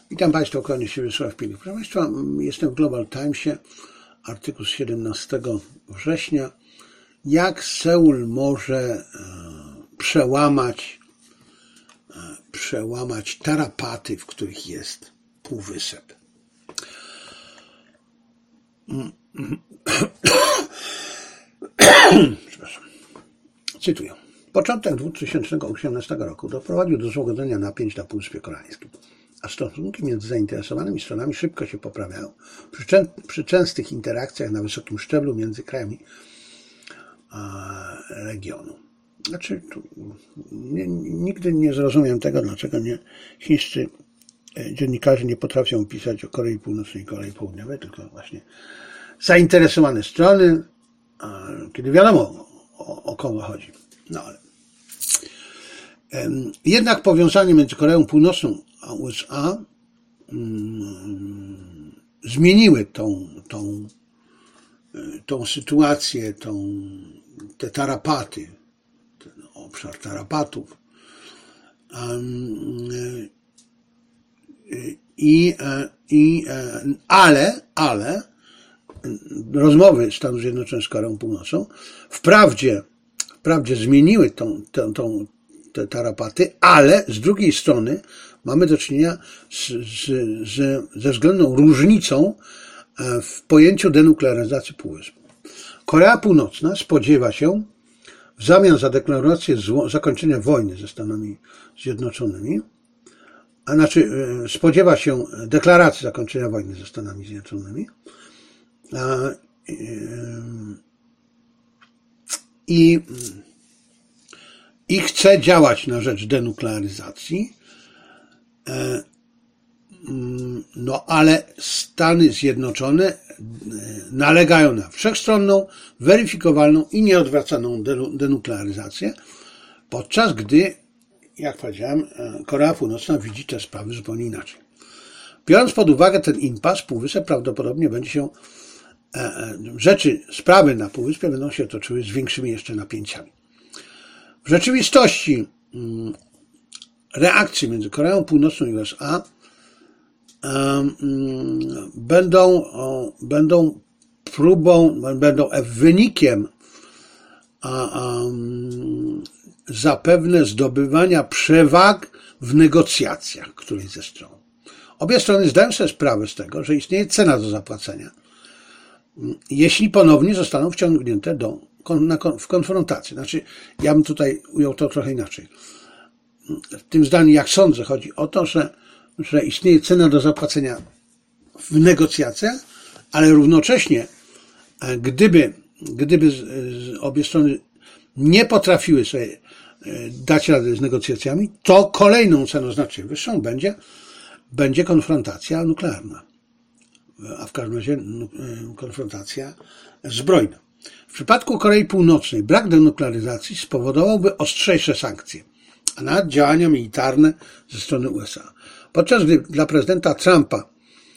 Witam Państwa, kłaniam się Wiesław Pielik. Proszę Państwa, jestem w Global Timesie, artykuł z 17 września. Jak Seul może przełamać tarapaty, w których jest półwysep. Przepraszam. Cytuję. Początek 2018 roku doprowadził do złagodzenia napięć na Półwyspie Koreańskim, a stosunki między zainteresowanymi stronami szybko się poprawiają przy częstych interakcjach na wysokim szczeblu między krajami regionu. Znaczy, nigdy nie zrozumiem tego, dlaczego chińscy dziennikarze nie potrafią pisać o Korei Północnej i Korei Południowej, tylko właśnie zainteresowane strony, kiedy wiadomo o kogo chodzi. No ale jednak powiązanie między Koreą Północną a USA zmieniły tą sytuację, te tarapaty, ten obszar tarapatów. Ale rozmowy Stanów Zjednoczonych z Koreą Północną wprawdzie zmieniły te tarapaty, ale z drugiej strony mamy do czynienia ze względną różnicą w pojęciu denuklearyzacji Półwyspu. Korea Północna spodziewa się, w zamian za deklarację zakończenia wojny ze Stanami Zjednoczonymi, a znaczy spodziewa się deklaracji zakończenia wojny ze Stanami Zjednoczonymi i chce działać na rzecz denuklearyzacji, no ale Stany Zjednoczone nalegają na wszechstronną, weryfikowalną i nieodwracalną denuklearyzację, podczas gdy, jak powiedziałem, Korea Północna widzi te sprawy zupełnie inaczej. Biorąc pod uwagę ten impas, Półwysep prawdopodobnie będzie się sprawy na Półwyspie będą się toczyły z większymi jeszcze napięciami. W rzeczywistości reakcje między Koreą Północną i USA będą wynikiem zapewne zdobywania przewag w negocjacjach którejś ze stron. Obie strony zdają sobie sprawę z tego, że istnieje cena do zapłacenia, jeśli ponownie zostaną wciągnięte w konfrontację. Znaczy, ja bym tutaj ujął to trochę inaczej. W tym zdaniu, jak sądzę, chodzi o to, że istnieje cena do zapłacenia w negocjacjach, ale równocześnie, gdyby obie strony nie potrafiły sobie dać rady z negocjacjami, to kolejną ceną znacznie wyższą będzie konfrontacja nuklearna, a w każdym razie konfrontacja zbrojna. W przypadku Korei Północnej brak denuklearyzacji spowodowałby ostrzejsze sankcje, a nawet działania militarne ze strony USA. Podczas gdy dla prezydenta Trumpa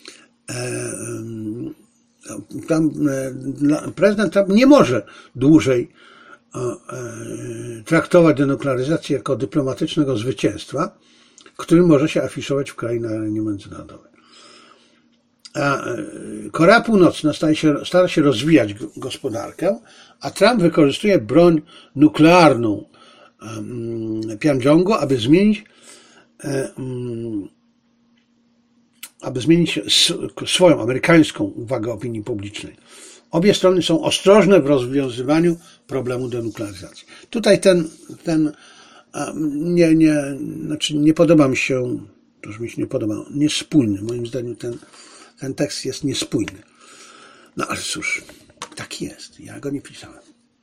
prezydent Trump nie może dłużej traktować denuklearyzacji jako dyplomatycznego zwycięstwa, którym może się afiszować w kraju na arenie międzynarodowej. A Korea Północna stara się rozwijać gospodarkę, a Trump wykorzystuje broń nuklearną Pjongjangu, aby zmienić swoją amerykańską uwagę opinii publicznej. Obie strony są ostrożne w rozwiązywaniu problemu denuklearyzacji. Tutaj nie podoba mi się, to już mi się nie podoba, niespójny. Moim zdaniem ten tekst jest niespójny. No ale cóż, tak jest. Ja go nie pisałem.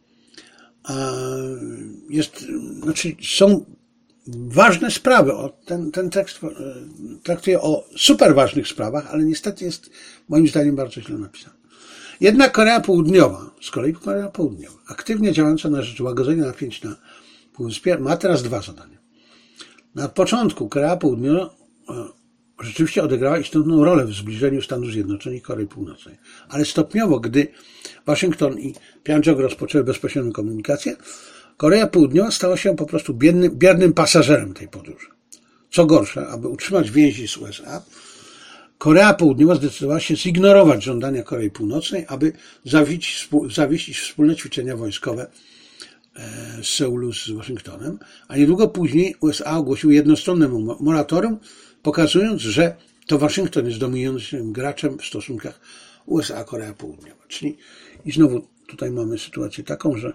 Są ważne sprawy. Ten tekst traktuje o super ważnych sprawach, ale niestety jest moim zdaniem bardzo źle napisany. Jednak Korea Południowa, z kolei Korea Południowa, aktywnie działająca na rzecz łagodzenia napięć na Półwyspie, ma teraz dwa zadania. Na początku Korea Południowa rzeczywiście odegrała istotną rolę w zbliżeniu Stanów Zjednoczonych i Korei Północnej. Ale stopniowo, gdy Waszyngton i Pjongjang rozpoczęły bezpośrednią komunikację, Korea Południowa stała się po prostu biernym pasażerem tej podróży. Co gorsza, aby utrzymać więzi z USA, Korea Południowa zdecydowała się zignorować żądania Korei Północnej, aby zawiesić wspólne ćwiczenia wojskowe z Seulu z Waszyngtonem, a niedługo później USA ogłosiły jednostronne moratorium, pokazując, że to Waszyngton jest dominującym graczem w stosunkach USA-Korea Południowa. Czyli i znowu tutaj mamy sytuację taką, że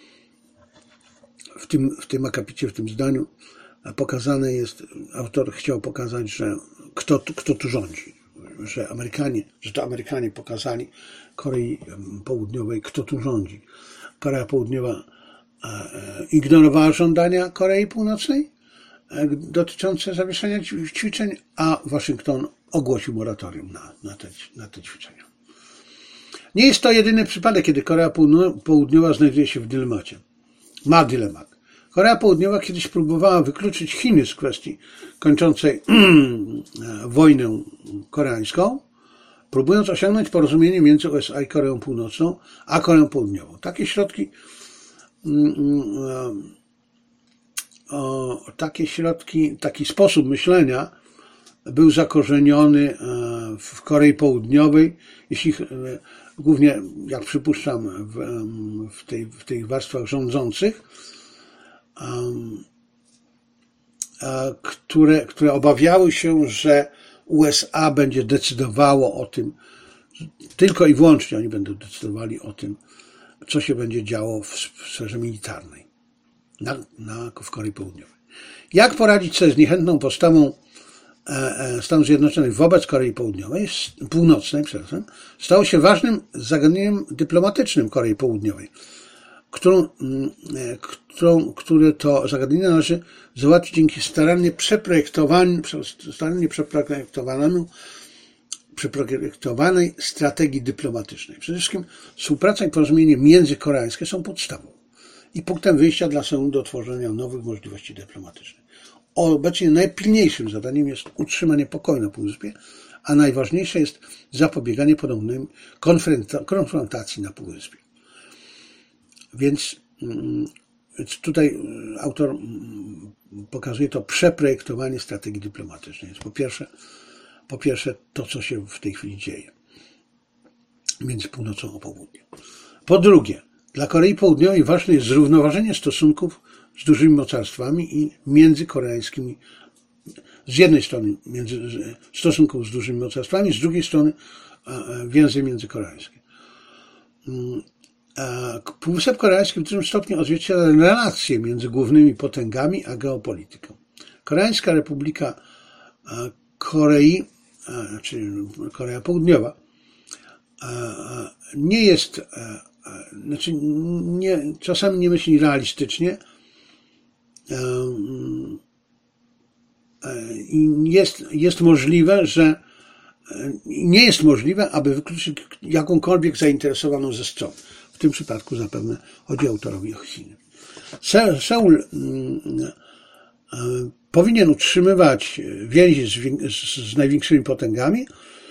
w tym akapicie, w tym zdaniu pokazane jest, autor chciał pokazać, że kto tu rządzi, że to Amerykanie pokazali Korei Południowej, kto tu rządzi. Korea Południowa ignorowała żądania Korei Północnej dotyczące zawieszenia ćwiczeń, a Waszyngton ogłosił moratorium na te ćwiczenia. Nie jest to jedyny przypadek, kiedy Korea Południowa znajduje się w dylemacie. Ma dylemat. Korea Południowa kiedyś próbowała wykluczyć Chiny z kwestii kończącej wojnę koreańską, próbując osiągnąć porozumienie między USA i Koreą Północną, a Koreą Południową. Taki sposób myślenia był zakorzeniony w Korei Południowej, głównie, jak przypuszczam, w tych warstwach rządzących, które obawiały się, że USA będzie decydowało o tym, tylko i wyłącznie oni będą decydowali o tym, co się będzie działo w sferze militarnej w Korei Południowej. Jak poradzić sobie z niechętną postawą Stanów Zjednoczonych wobec Korei Północnej, stało się ważnym zagadnieniem dyplomatycznym Korei Południowej, które to zagadnienie należy załatwić dzięki starannie przeprojektowanej strategii dyplomatycznej. Przede wszystkim współpraca i porozumienie międzykoreańskie są podstawą i punktem wyjścia dla Seulu do tworzenia nowych możliwości dyplomatycznych. Obecnie najpilniejszym zadaniem jest utrzymanie pokoju na Półwyspie, a najważniejsze jest zapobieganie podobnym konfrontacji na Półwyspie. Więc tutaj autor pokazuje to przeprojektowanie strategii dyplomatycznej. Jest po pierwsze to, co się w tej chwili dzieje między północą a południem. Po drugie, dla Korei Południowej ważne jest zrównoważenie stosunków z dużymi mocarstwami i międzykoreańskimi. Z jednej strony stosunków z dużymi mocarstwami, z drugiej strony więzy międzykoreańskie. Półwysep Koreański w dużym stopniu odzwierciedla relacje między głównymi potęgami a geopolityką. Koreańska Republika Korei, czyli Korea Południowa, nie jest, czasami nie myśli realistycznie i jest możliwe, że nie jest możliwe, aby wykluczyć jakąkolwiek zainteresowaną ze stron. W tym przypadku zapewne chodzi autorowi o Chiny. Seul powinien utrzymywać więzi z największymi potęgami,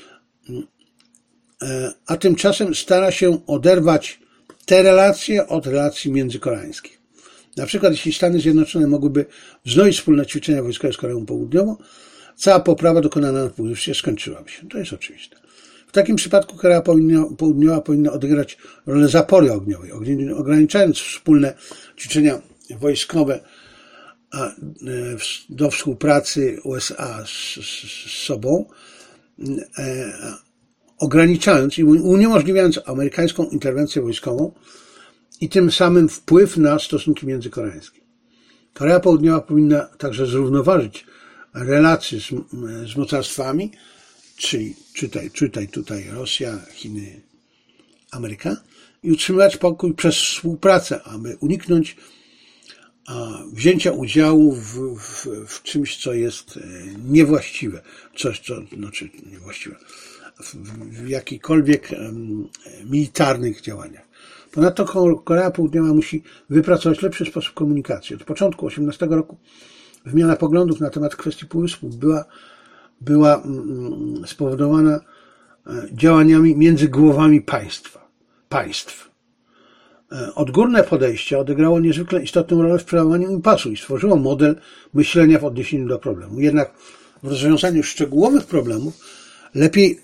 a tymczasem stara się oderwać te relacje od relacji międzykoreańskich. Na przykład, jeśli Stany Zjednoczone mogłyby wznowić wspólne ćwiczenia wojskowe z Koreą Południową, cała poprawa dokonana na Półwyspie skończyłaby się. To jest oczywiste. W takim przypadku Korea Południowa powinna odegrać rolę zapory ogniowej, ograniczając wspólne ćwiczenia wojskowe do współpracy USA z sobą, ograniczając i uniemożliwiając amerykańską interwencję wojskową i tym samym wpływ na stosunki międzykoreańskie. Korea Południowa powinna także zrównoważyć relacje z mocarstwami, czyli czytaj tutaj Rosja, Chiny, Ameryka, i utrzymywać pokój przez współpracę, aby uniknąć wzięcia udziału w czymś, co jest niewłaściwe, niewłaściwe, w jakichkolwiek militarnych działaniach. Ponadto Korea Południowa musi wypracować lepszy sposób komunikacji. Od początku 2018 roku wymiana poglądów na temat kwestii Półwyspu była spowodowana działaniami między głowami państw. Odgórne podejście odegrało niezwykle istotną rolę w przełamaniu impasu i stworzyło model myślenia w odniesieniu do problemu. Jednak w rozwiązaniu szczegółowych problemów lepiej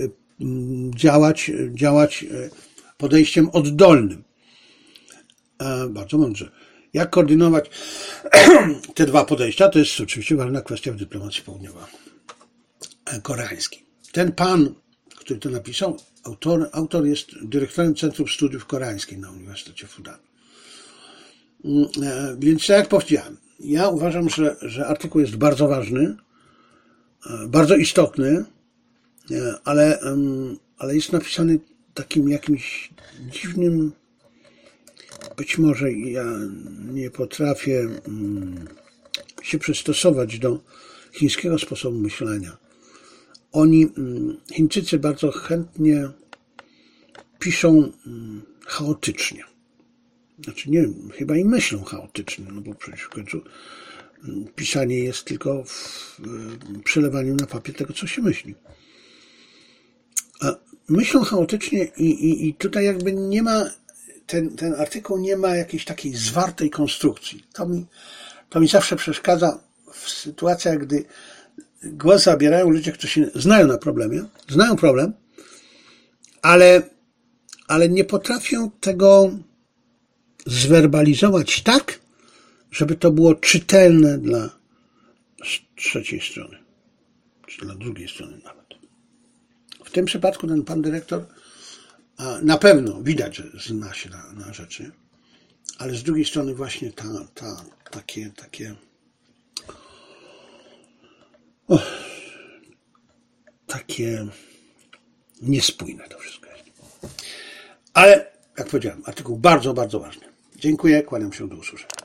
działać podejściem oddolnym. Bardzo mądrze. Jak koordynować te dwa podejścia? To jest oczywiście ważna kwestia w dyplomacji południowo-koreańskiej. Ten pan, który to napisał, autor jest dyrektorem Centrum Studiów Koreańskich na Uniwersytecie Fudan. Więc tak jak powiedziałem, ja uważam, że artykuł jest bardzo ważny, bardzo istotny, ale jest napisany takim jakimś dziwnym, być może ja nie potrafię się przystosować do chińskiego sposobu myślenia. Chińczycy bardzo chętnie piszą chaotycznie. Znaczy nie, chyba i myślą chaotycznie, no bo przecież w końcu pisanie jest tylko w przelewaniu na papier tego, co się myśli. Myślą chaotycznie i tutaj jakby nie ma, ten artykuł nie ma jakiejś takiej zwartej konstrukcji. To mi zawsze przeszkadza w sytuacjach, gdy głos zabierają ludzie, którzy znają na problemie, znają problem, ale nie potrafią tego zwerbalizować tak, żeby to było czytelne dla trzeciej strony, czy dla drugiej strony nawet. W tym przypadku ten pan dyrektor na pewno widać, że zna się na rzeczy, ale z drugiej strony właśnie takie niespójne to wszystko jest. Ale, jak powiedziałem, artykuł bardzo, bardzo ważny. Dziękuję, kłaniam się, do usłyszenia.